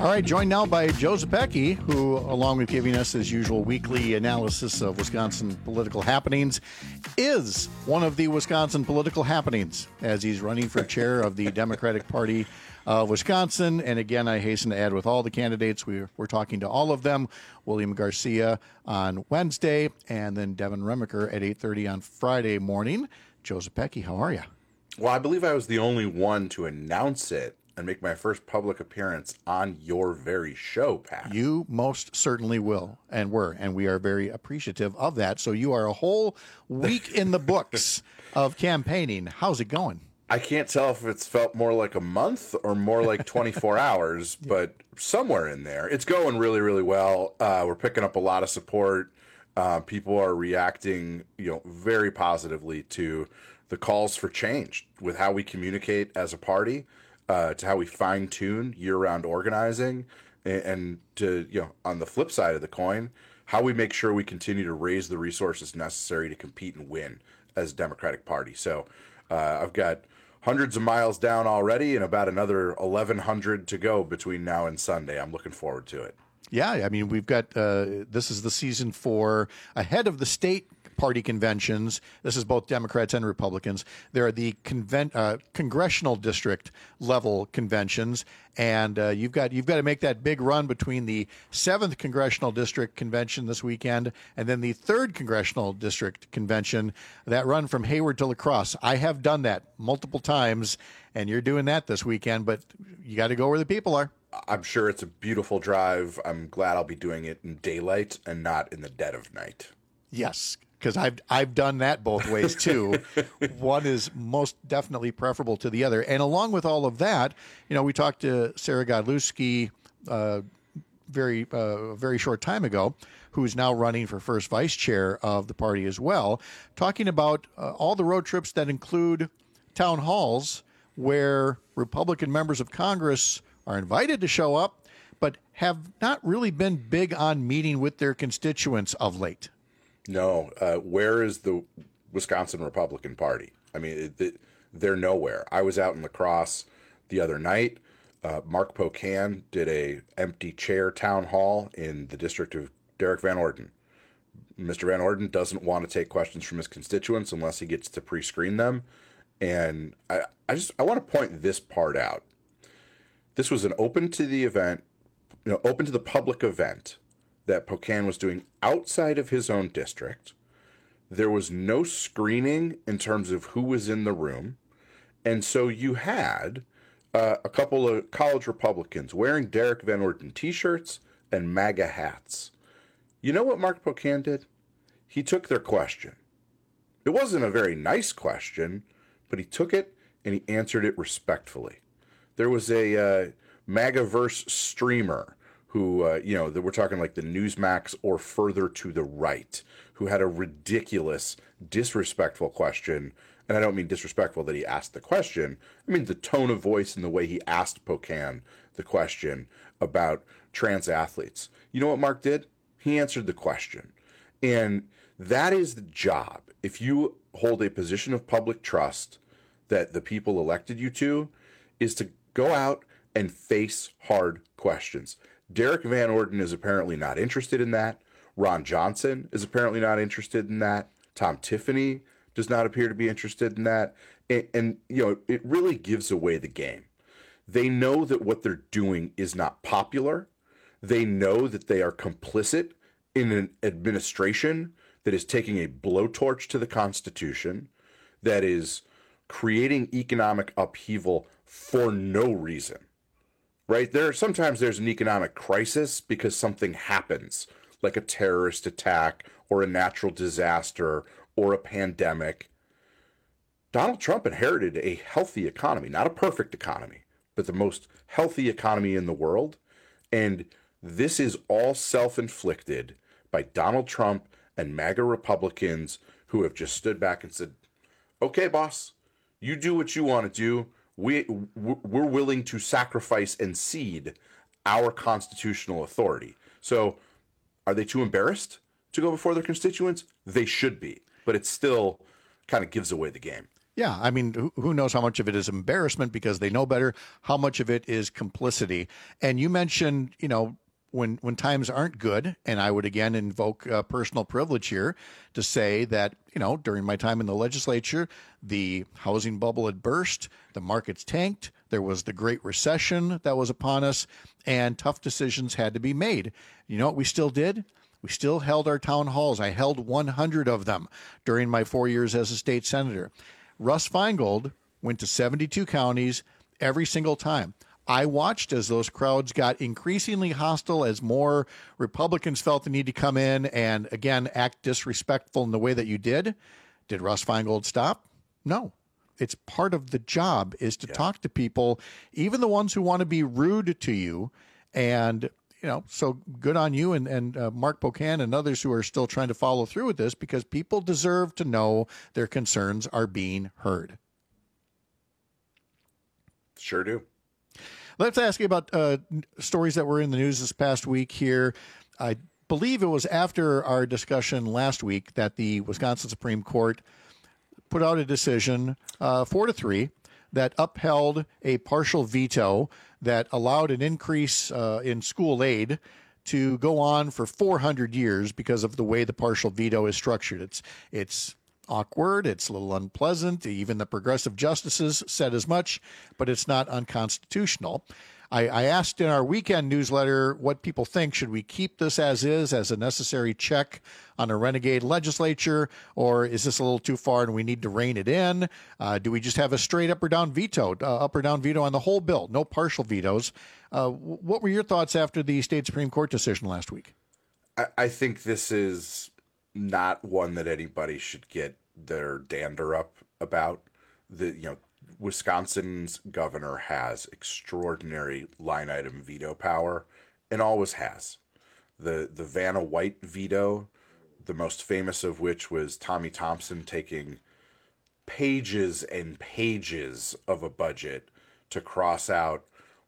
All right, joined now by Joe Zepecki, who, along with giving us his usual weekly analysis of Wisconsin political happenings, is one of the Wisconsin political happenings as he's running for chair of the Democratic Party of Wisconsin. And again, I hasten to add, with all the candidates, we're, we're talking to all of them. William Garcia on Wednesday, and then Devin Remiker at eight thirty on Friday morning. Joe Zepecki, how are you? Well, I believe I was the only one to announce it and make my first public appearance on your very show, Pat. You most certainly will, and were, and we are very appreciative of that. So you are a whole week in the books of campaigning. How's it going? I can't tell if it's felt more like a month or more like twenty-four hours, but somewhere in there. It's going really, really well. Uh, we're picking up a lot of support. Uh, people are reacting, you know, very positively to the calls for change with how we communicate as a party. Uh, to how we fine-tune year-round organizing, and, and to, you know, on the flip side of the coin, how we make sure we continue to raise the resources necessary to compete and win as a Democratic Party. So uh, I've got hundreds of miles down already and about another eleven hundred to go between now and Sunday. I'm looking forward to it. Yeah, I mean, we've got, uh, this is the season for, ahead of the state party conventions. This is both Democrats and Republicans. There are the conven- uh, congressional district level conventions, and uh, you've got you've got to make that big run between the seventh congressional district convention this weekend and then the third congressional district convention. That run from Hayward to La Crosse. I have done that multiple times, and you're doing that this weekend. But you got to go where the people are. I'm sure it's a beautiful drive. I'm glad I'll be doing it in daylight and not in the dead of night. Yes, because I've I've done that both ways too. One is most definitely preferable to the other. And along with all of that, you know, we talked to Sarah Godlewski uh, very uh, very short time ago, who's now running for first vice chair of the party as well, talking about uh, all the road trips that include town halls where Republican members of Congress are invited to show up, but have not really been big on meeting with their constituents of late. No. Uh, where is the Wisconsin Republican Party? I mean, it, they're nowhere. I was out in La Crosse the other night. Uh, Mark Pocan did a empty chair town hall in the district of Derek Van Orden. Mister Van Orden doesn't want to take questions from his constituents unless he gets to pre-screen them. And I, I just I want to point this part out. This was an open to the event, you know, open to the public event that Pocan was doing outside of his own district. There was no screening in terms of who was in the room. And so you had uh, a couple of college Republicans wearing Derek Van Orden t-shirts and MAGA hats. You know what Mark Pocan did? He took their question. It wasn't a very nice question, but he took it and he answered it respectfully. There was a uh, MAGAverse streamer who, uh, you know, we're talking like the Newsmax or further to the right, who had a ridiculous, disrespectful question. And I don't mean disrespectful that he asked the question. I mean the tone of voice and the way he asked Pocan the question about trans athletes. You know what Mark did? He answered the question. And that is the job. If you hold a position of public trust that the people elected you to, is to go out and face hard questions. Derek Van Orden is apparently not interested in that. Ron Johnson is apparently not interested in that. Tom Tiffany does not appear to be interested in that. And, and, you know, it really gives away the game. They know that what they're doing is not popular. They know that they are complicit in an administration that is taking a blowtorch to the Constitution, that is creating economic upheaval for no reason. Right? There sometimes there's an economic crisis because something happens, like a terrorist attack or a natural disaster or a pandemic. Donald Trump inherited a healthy economy, not a perfect economy, but the most healthy economy in the world. And this is all self-inflicted by Donald Trump and MAGA Republicans who have just stood back and said, okay, boss, you do what you want to do. We, we're willing to sacrifice and cede our constitutional authority. So are they too embarrassed to go before their constituents? They should be, but it still kind of gives away the game. Yeah, I mean, who, who knows how much of it is embarrassment because they know better, how much of it is complicity. And you mentioned, you know, when when times aren't good, and I would again invoke uh, personal privilege here to say that, you know, during my time in the legislature, the housing bubble had burst, the markets tanked, there was the Great Recession that was upon us, and tough decisions had to be made. You know what we still did? We still held our town halls. I held one hundred of them during my four years as a state senator. Russ Feingold went to seventy-two counties every single time. I watched as those crowds got increasingly hostile as more Republicans felt the need to come in and, again, act disrespectful in the way that you did. Did Russ Feingold stop? No. It's part of the job is to yeah. talk to people, even the ones who want to be rude to you. And, you know, so good on you and, and uh, Mark Pocan and others who are still trying to follow through with this, because people deserve to know their concerns are being heard. Sure do. Let's ask you about uh, stories that were in the news this past week here. I believe it was after our discussion last week that the Wisconsin Supreme Court put out a decision, uh, four to three, that upheld a partial veto that allowed an increase uh, in school aid to go on for four hundred years because of the way the partial veto is structured. It's it's awkward. It's a little unpleasant. Even the progressive justices said as much, but it's not unconstitutional. I, I asked in our weekend newsletter what people think. Should we keep this as is, as a necessary check on a renegade legislature, or is this a little too far and we need to rein it in? Uh, do we just have a straight up or down veto, uh, up or down veto on the whole bill, no partial vetoes? Uh, what were your thoughts after the state Supreme Court decision last week? I, I think this is not one that anybody should get their dander up about. The you know Wisconsin's governor has extraordinary line item veto power and always has. The the Vanna White veto, the most famous of which was Tommy Thompson taking pages and pages of a budget to cross out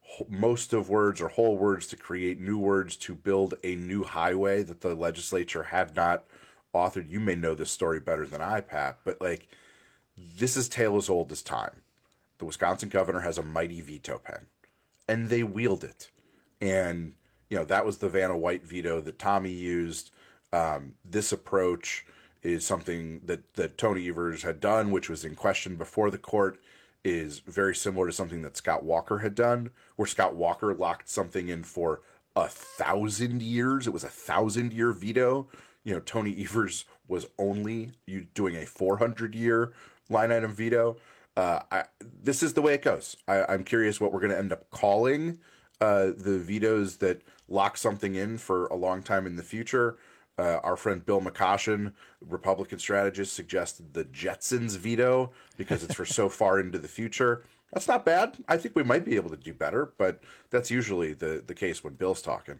most of words or whole words to create new words to build a new highway that the legislature had not authored. You may know this story better than I, Pat, but like, this is tale as old as time. The Wisconsin governor has a mighty veto pen, and they wield it. And, you know, that was the Vanna White veto that Tommy used. Um, this approach is something that, that Tony Evers had done, which was in question before the court, is very similar to something that Scott Walker had done, where Scott Walker locked something in for a thousand years. It was a thousand year veto. You know, Tony Evers was only you doing a four hundred year line item veto. Uh, I, this is the way it goes. I, I'm curious what we're going to end up calling uh, the vetoes that lock something in for a long time in the future. Uh, our friend Bill McCoshen, Republican strategist, suggested the Jetsons veto because it's for so far into the future. That's not bad. I think we might be able to do better, but that's usually the, the case when Bill's talking.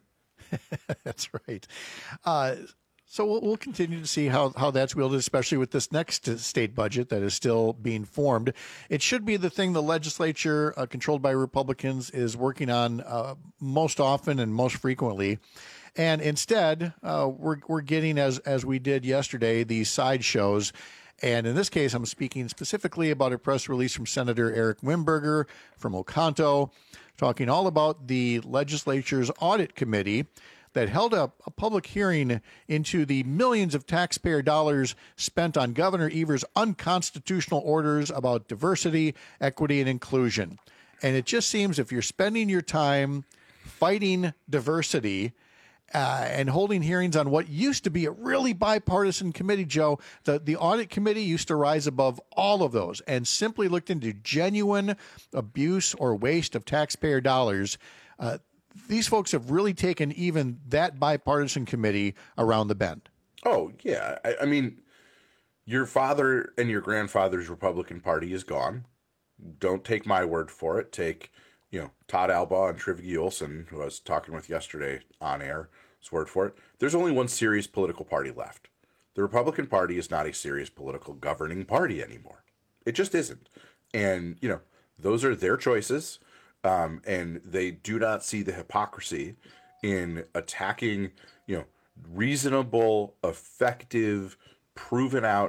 That's right. Uh, So we'll, we'll continue to see how, how that's wielded, especially with this next state budget that is still being formed. It should be the thing the legislature, uh, controlled by Republicans, is working on uh, most often and most frequently. And instead, uh, we're we're getting, as as we did yesterday, these sideshows. And in this case, I'm speaking specifically about a press release from Senator Eric Wimberger from Oconto, talking all about the legislature's audit committee that held up a public hearing into the millions of taxpayer dollars spent on Governor Evers' unconstitutional orders about diversity, equity, and inclusion. And it just seems if you're spending your time fighting diversity uh, and holding hearings on what used to be a really bipartisan committee, Joe, the, the audit committee used to rise above all of those and simply looked into genuine abuse or waste of taxpayer dollars. Uh, These folks have really taken even that bipartisan committee around the bend. Oh, yeah. I, I mean, your father and your grandfather's Republican Party is gone. Don't take my word for it. Take, you know, Todd Albaugh and Trivigi Olson, who I was talking with yesterday on air, his word for it. There's only one serious political party left. The Republican Party is not a serious political governing party anymore. It just isn't. And, you know, those are their choices. Um, and they do not see the hypocrisy in attacking, you know, reasonable, effective, proven out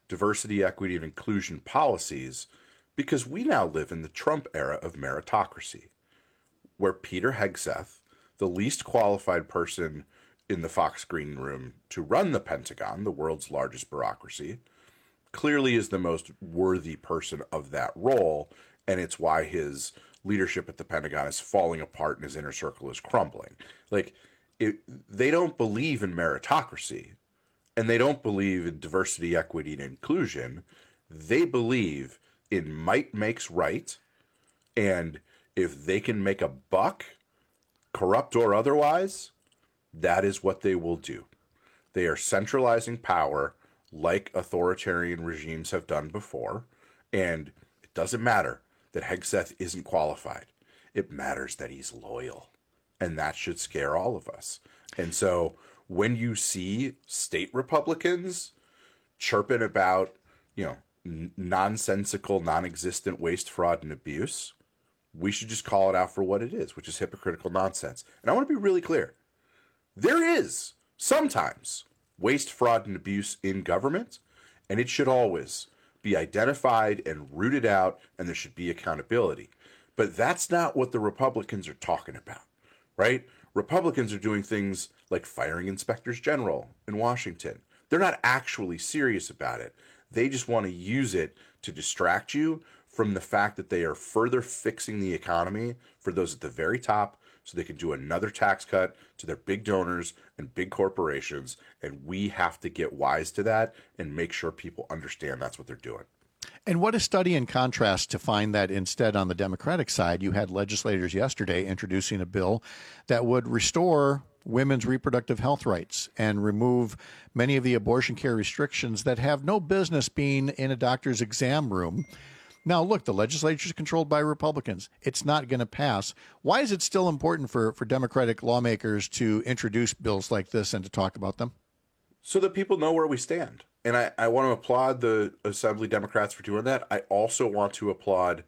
diversity, equity, and inclusion policies because we now live in the Trump era of meritocracy, where Peter Hegseth, the least qualified person in the Fox Green Room to run the Pentagon, the world's largest bureaucracy, clearly is the most worthy person of that role, and it's why his leadership at the Pentagon is falling apart and his inner circle is crumbling. Like, it, they don't believe in meritocracy, and they don't believe in diversity, equity, and inclusion. They believe in might makes right, and if they can make a buck, corrupt or otherwise, that is what they will do. They are centralizing power like authoritarian regimes have done before, and it doesn't matter that Hegseth isn't qualified. It matters that he's loyal, and that should scare all of us. And so when you see state Republicans chirping about, you know, n- nonsensical, non-existent waste, fraud, and abuse, we should just call it out for what it is, which is hypocritical nonsense. And I want to be really clear. There is sometimes waste, fraud, and abuse in government, and it should always be identified and rooted out, and there should be accountability. But that's not what the Republicans are talking about, right? Republicans are doing things like firing inspectors general in Washington. They're not actually serious about it. They just want to use it to distract you from the fact that they are further fixing the economy for those at the very top, so they can do another tax cut to their big donors and big corporations. And we have to get wise to that and make sure people understand that's what they're doing. And what a study in contrast to find that instead on the Democratic side, you had legislators yesterday introducing a bill that would restore women's reproductive health rights and remove many of the abortion care restrictions that have no business being in a doctor's exam room. Now, look, the legislature is controlled by Republicans. It's not going to pass. Why is it still important for, for Democratic lawmakers to introduce bills like this and to talk about them? So that people know where we stand. And I, I want to applaud the Assembly Democrats for doing that. I also want to applaud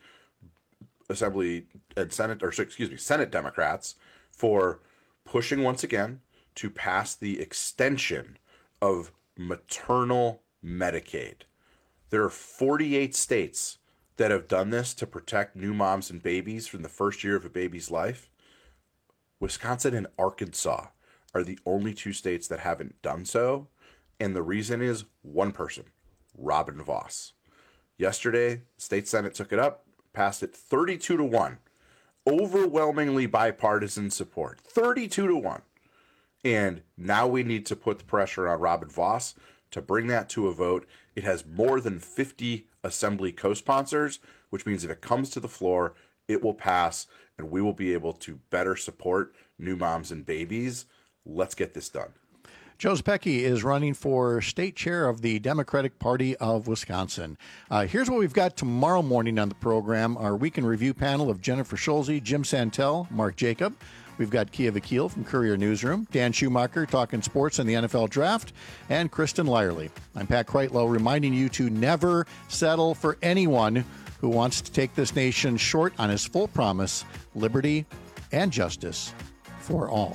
Assembly and Senate, or excuse me, Senate Democrats for pushing once again to pass the extension of maternal Medicaid. There are forty-eight states that have done this to protect new moms and babies from the first year of a baby's life. Wisconsin and Arkansas are the only two states that haven't done so. And the reason is one person, Robin Vos. Yesterday, State Senate took it up, passed it thirty-two to one. Overwhelmingly bipartisan support, thirty-two to one. And now we need to put the pressure on Robin Vos to bring that to a vote. It has more than fifty Assembly co-sponsors, which means if it comes to the floor, it will pass, and we will be able to better support new moms and babies. Let's get this done. Joe Zepecki is running for state chair of the Democratic Party of Wisconsin. Uh, here's what we've got tomorrow morning on the program. Our week in review panel of Jennifer Schulze, Jim Santel, Mark Jacob. We've got Kia Vakil from Courier Newsroom, Dan Schumacher talking sports and the N F L Draft, and Kristen Lyerly. I'm Pat Kreitlow reminding you to never settle for anyone who wants to take this nation short on his full promise, liberty and justice for all.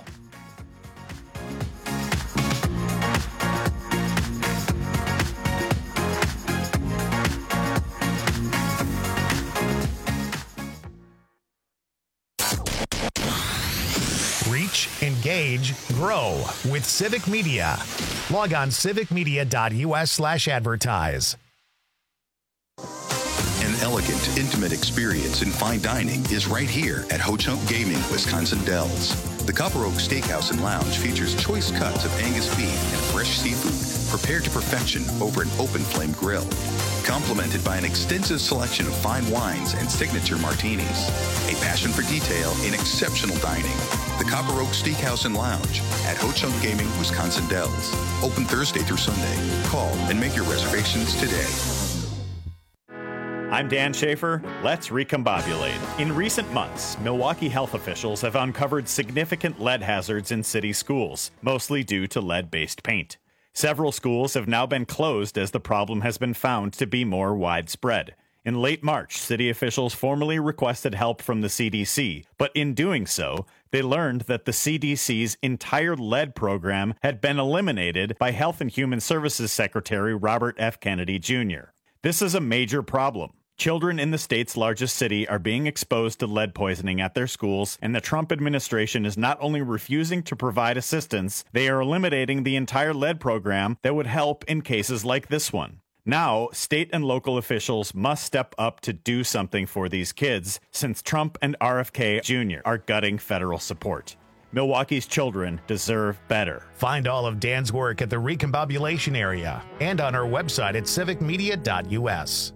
Reach, engage, grow with Civic Media. Log on civicmedia.us slash advertise. An elegant, intimate experience in fine dining is right here at Ho Chunk Gaming, Wisconsin Dells. The Copper Oak Steakhouse and Lounge features choice cuts of Angus beef and fresh seafood prepared to perfection over an open flame grill. Complemented by an extensive selection of fine wines and signature martinis. A passion for detail in exceptional dining. The Copper Oak Steakhouse and Lounge at Ho Chunk Gaming, Wisconsin Dells. Open Thursday through Sunday. Call and make your reservations today. I'm Dan Schaefer. Let's recombobulate. In recent months, Milwaukee health officials have uncovered significant lead hazards in city schools, mostly due to lead-based paint. Several schools have now been closed as the problem has been found to be more widespread. In late March, city officials formally requested help from the C D C, but in doing so, they learned that the C D C's entire lead program had been eliminated by Health and Human Services Secretary Robert F. Kennedy Junior This is a major problem. Children in the state's largest city are being exposed to lead poisoning at their schools, and the Trump administration is not only refusing to provide assistance, they are eliminating the entire lead program that would help in cases like this one. Now, state and local officials must step up to do something for these kids, since Trump and R F K Junior are gutting federal support. Milwaukee's children deserve better. Find all of Dan's work at the Recombobulation area and on our website at civic media dot u s.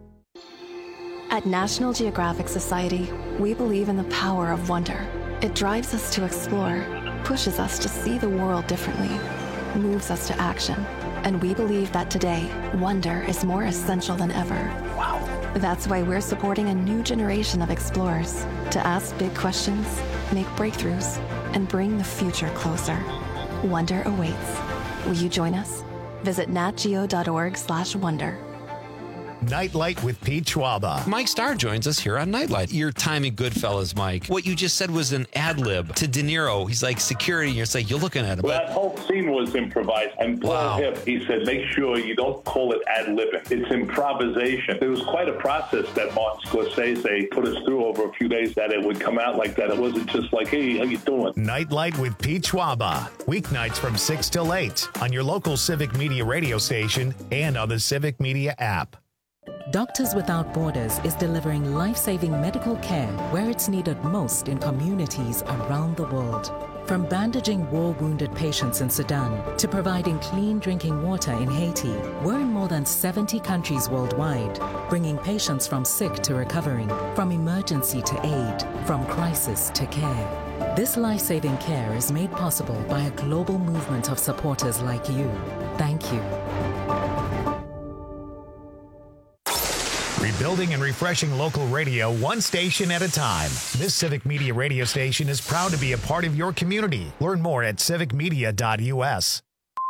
At National Geographic Society, we believe in the power of wonder. It drives us to explore, pushes us to see the world differently, moves us to action. And we believe that today, wonder is more essential than ever. Wow. That's why we're supporting a new generation of explorers to ask big questions, make breakthroughs, and bring the future closer. Wonder awaits. Will you join us? Visit natgeo dot org slash wonder. Nightlight with Pete Schwaba. Mike Starr joins us here on Nightlight. Your time in Goodfellas, Mike. What you just said was an ad lib to De Niro. He's like security. You're like, you're looking at him. Well, that whole scene was improvised. And Paul Wow. Hipp, he said, make sure you don't call it ad libbing. It's improvisation. It was quite a process that Martin Scorsese put us through over a few days that it would come out like that. It wasn't just like, hey, how you doing? Nightlight with Pete Schwaba. Weeknights from six till eight on your local Civic Media radio station and on the Civic Media app. Doctors Without Borders is delivering life-saving medical care where it's needed most in communities around the world. From bandaging war-wounded patients in Sudan to providing clean drinking water in Haiti, we're in more than seventy countries worldwide, bringing patients from sick to recovering, from emergency to aid, from crisis to care. This life-saving care is made possible by a global movement of supporters like you. Thank you. Rebuilding and refreshing local radio one station at a time. This Civic Media radio station is proud to be a part of your community. Learn more at civic media dot u s.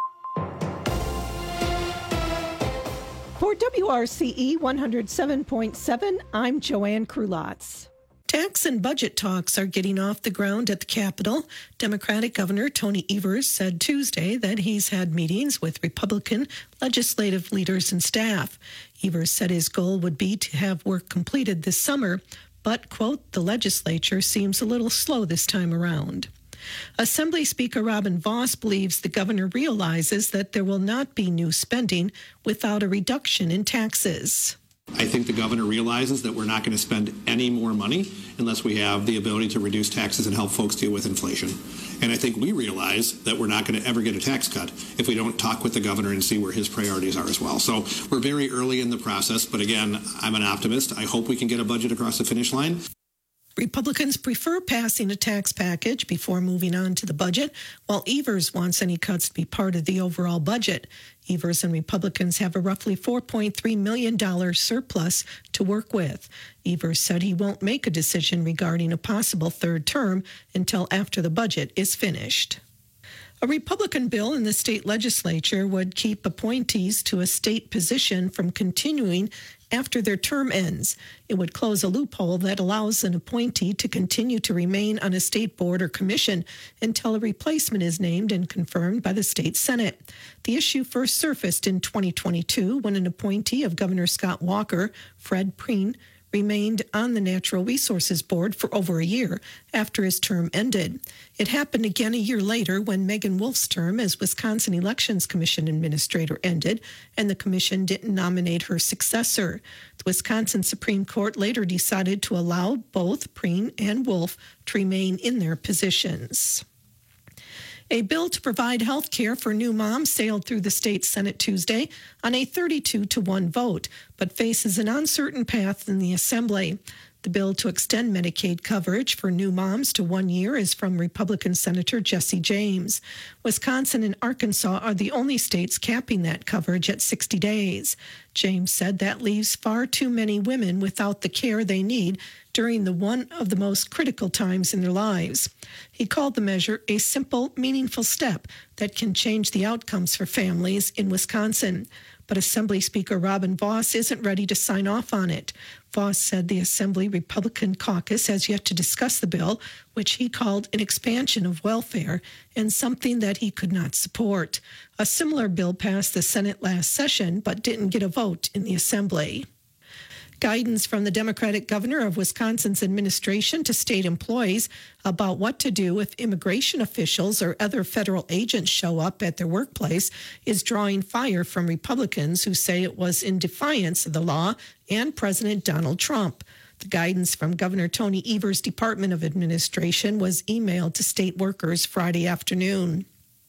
For W R C E one oh seven point seven, I'm Joanne Krulotz. Tax and budget talks are getting off the ground at the Capitol. Democratic Governor Tony Evers said Tuesday that he's had meetings with Republican legislative leaders and staff. Evers said his goal would be to have work completed this summer, but, quote, the legislature seems a little slow this time around. Assembly Speaker Robin Vos believes the governor realizes that there will not be new spending without a reduction in taxes. I think the governor realizes that we're not going to spend any more money unless we have the ability to reduce taxes and help folks deal with inflation. And I think we realize that we're not going to ever get a tax cut if we don't talk with the governor and see where his priorities are as well. So we're very early in the process, but again, I'm an optimist. I hope we can get a budget across the finish line. Republicans prefer passing a tax package before moving on to the budget, while Evers wants any cuts to be part of the overall budget. Evers and Republicans have a roughly four point three million dollars surplus to work with. Evers said he won't make a decision regarding a possible third term until after the budget is finished. A Republican bill in the state legislature would keep appointees to a state position from continuing after their term ends. It would close a loophole that allows an appointee to continue to remain on a state board or commission until a replacement is named and confirmed by the state Senate. The issue first surfaced in twenty twenty-two when an appointee of Governor Scott Walker, Fred Preen, remained on the Natural Resources Board for over a year after his term ended. It happened again a year later when Megan Wolf's term as Wisconsin Elections Commission Administrator ended, and the commission didn't nominate her successor. The Wisconsin Supreme Court later decided to allow both Preen and Wolf to remain in their positions. A bill to provide health care for new moms sailed through the state Senate Tuesday on a thirty-two to one vote, but faces an uncertain path in the Assembly. The bill to extend Medicaid coverage for new moms to one year is from Republican Senator Jesse James. Wisconsin and Arkansas are the only states capping that coverage at sixty days. James said that leaves far too many women without the care they need during the one of the most critical times in their lives. He called the measure a simple, meaningful step that can change the outcomes for families in Wisconsin. But Assembly Speaker Robin Vos isn't ready to sign off on it. Vos said the Assembly Republican caucus has yet to discuss the bill, which he called an expansion of welfare and something that he could not support. A similar bill passed the Senate last session but didn't get a vote in the Assembly. Guidance from the Democratic governor of Wisconsin's administration to state employees about what to do if immigration officials or other federal agents show up at their workplace is drawing fire from Republicans who say it was in defiance of the law and President Donald Trump. The guidance from Governor Tony Evers' Department of Administration was emailed to state workers Friday afternoon.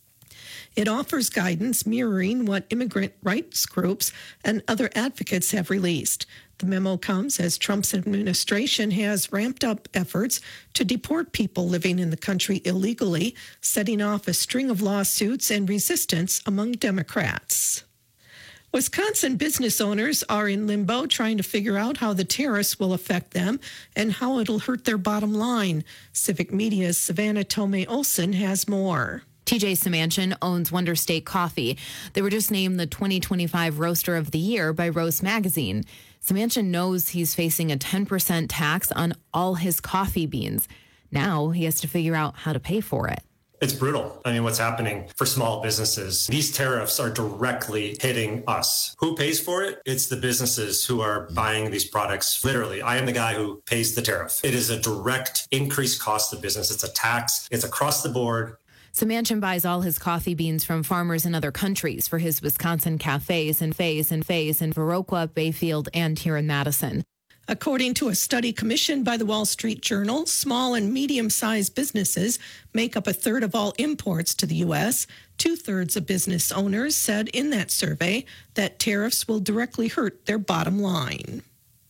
It offers guidance mirroring what immigrant rights groups and other advocates have released. The memo comes as Trump's administration has ramped up efforts to deport people living in the country illegally, setting off a string of lawsuits and resistance among Democrats. Wisconsin business owners are in limbo trying to figure out how the tariffs will affect them and how it'll hurt their bottom line. Civic Media's Savannah Tomei Olson has more. T J Samanchian owns Wonder State Coffee. They were just named the twenty twenty-five Roaster of the Year by Roast Magazine. Samanchian knows he's facing a ten percent tax on all his coffee beans. Now he has to figure out how to pay for it. It's brutal. I mean, what's happening for small businesses? These tariffs are directly hitting us. Who pays for it? It's the businesses who are buying these products. Literally, I am the guy who pays the tariff. It is a direct increased cost of business. It's a tax. It's across the board. Samanchian buys all his coffee beans from farmers in other countries for his Wisconsin cafes and face and face in Viroqua, Bayfield, and here in Madison. According to a study commissioned by the Wall Street Journal, small and medium-sized businesses make up a third of all imports to the U S. Two-thirds of business owners said in that survey that tariffs will directly hurt their bottom line.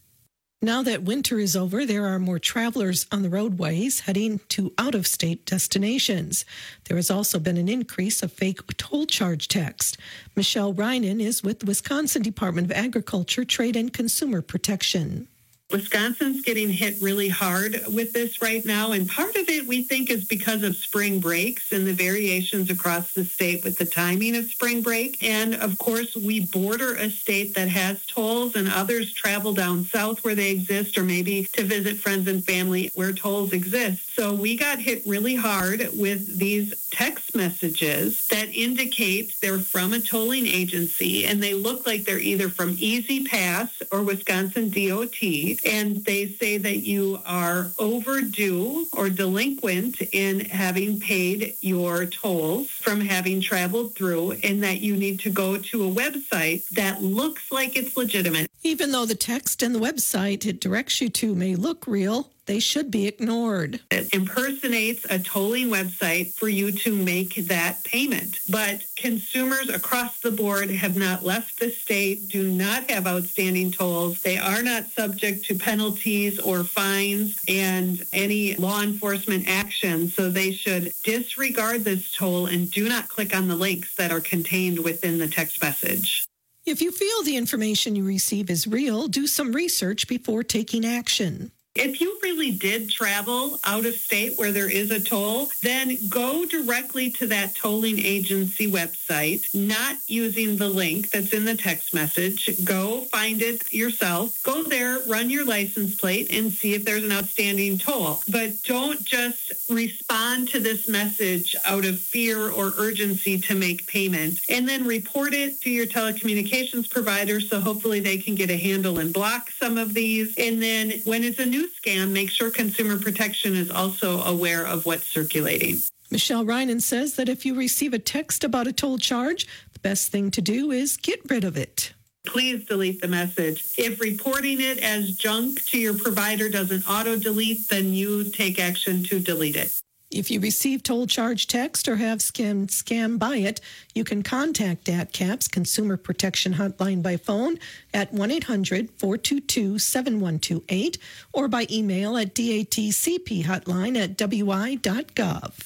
Now that winter is over, there are more travelers on the roadways heading to out-of-state destinations. There has also been an increase of fake toll charge text. Michelle Reinen is with the Wisconsin Department of Agriculture, Trade, and Consumer Protection. Wisconsin's getting hit really hard with this right now, and part of it we think is because of spring breaks and the variations across the state with the timing of spring break. And of course, we border a state that has tolls, and others travel down south where they exist, or maybe to visit friends and family where tolls exist. So we got hit really hard with these text messages that indicate they're from a tolling agency, and they look like they're either from Easy Pass or Wisconsin D O T. And they say that you are overdue or delinquent in having paid your tolls from having traveled through, and that you need to go to a website that looks like it's legitimate. Even though the text and the website it directs you to may look real, they should be ignored. It impersonates a tolling website for you to make that payment. But consumers across the board have not left the state, do not have outstanding tolls. They are not subject to penalties or fines and any law enforcement action. So they should disregard this toll and do not click on the links that are contained within the text message. If you feel the information you receive is real, do some research before taking action. If you really did travel out of state where there is a toll, then go directly to that tolling agency website, not using the link that's in the text message. Go find it yourself. Go there, run your license plate, and see if there's an outstanding toll. But don't just respond to this message out of fear or urgency to make payment, and then report it to your telecommunications provider so hopefully they can get a handle and block some of these. And then when it's a new scam, make sure Consumer Protection is also aware of what's circulating. Michelle Reinen says that if you receive a text about a toll charge, the best thing to do is get rid of it. Please delete the message. If reporting it as junk to your provider doesn't auto-delete, then you take action to delete it. If you receive toll charge text or have scam, scam by it, you can contact D A T C A P's Consumer Protection Hotline by phone at one eight hundred four two two seven one two eight or by email at datcphotline at w i dot gov.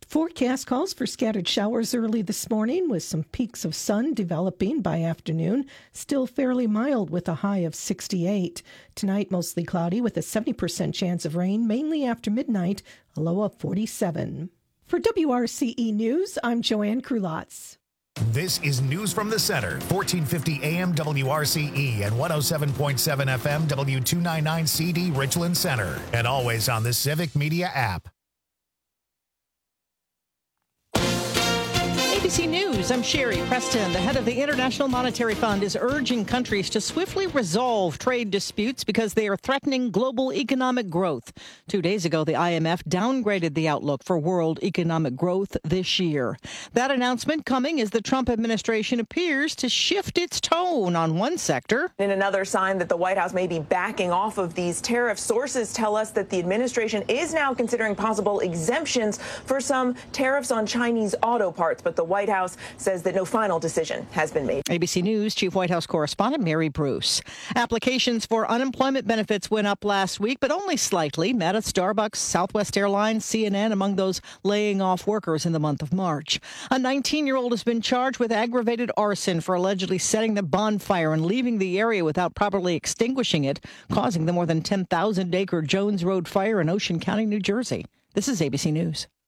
Forecast calls for scattered showers early this morning with some peaks of sun developing by afternoon. Still fairly mild with a high of sixty-eight. Tonight, mostly cloudy with a seventy percent chance of rain, mainly after midnight, a low of forty-seven. For W R C E News, I'm Joanne Krulotz. This is News from the Center, fourteen fifty A M W R C E and one oh seven point seven F M W two ninety-nine C D Richland Center, and always on the Civic Media app. A B C News, I'm Sherry Preston. The head of the International Monetary Fund is urging countries to swiftly resolve trade disputes because they are threatening global economic growth. Two days ago, the I M F downgraded the outlook for world economic growth this year. That announcement coming as the Trump administration appears to shift its tone on one sector. In another sign that the White House may be backing off of these tariffs, sources tell us that the administration is now considering possible exemptions for some tariffs on Chinese auto parts, but the White House says that no final decision has been made. A B C News Chief White House correspondent Mary Bruce. Applications for unemployment benefits went up last week, but only slightly. Meta, Starbucks, Southwest Airlines, C N N among those laying off workers in the month of March. A nineteen-year-old has been charged with aggravated arson for allegedly setting the bonfire and leaving the area without properly extinguishing it, causing the more than ten thousand acre Jones Road fire in Ocean County, New Jersey. This is A B C News.